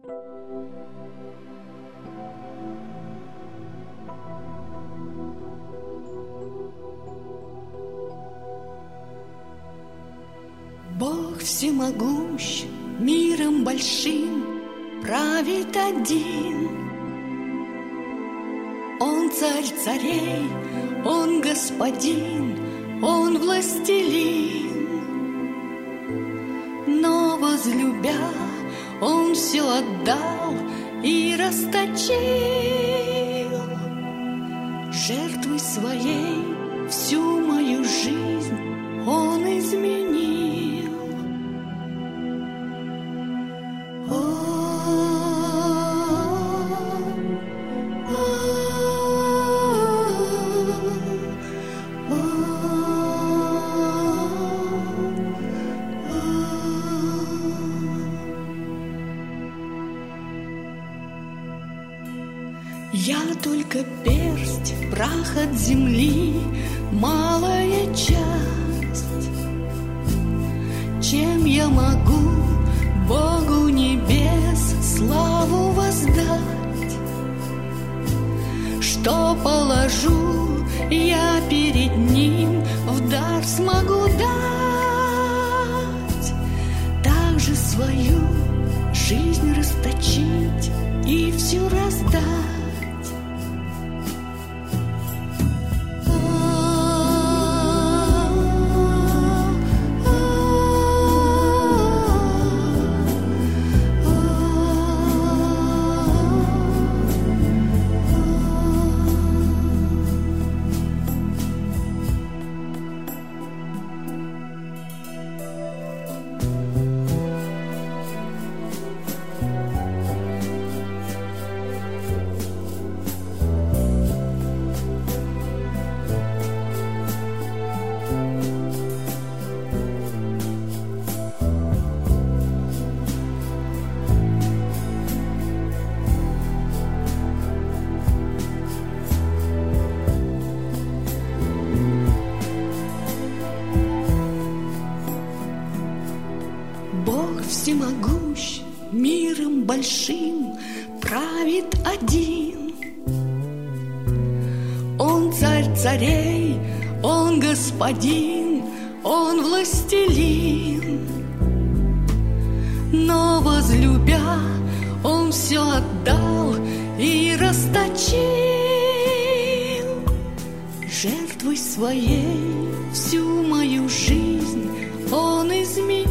Бог всемогущ, миром большим правит один. Он царь царей, он господин, он властелин. Но возлюбя, он все отдал и расточил. Жертвой своей всю мою жизнь он изменил. Я только персть, прах от земли, малая часть. Чем я могу Богу небес славу воздать? Что положу я перед Ним, в дар смогу дать? Так же свою жизнь расточить и всю раздать. Бог всемогущ, миром большим правит один. Он царь царей, он господин, он властелин. Но возлюбя, он все отдал и расточил. Жертвой своей всю мою жизнь он изменил.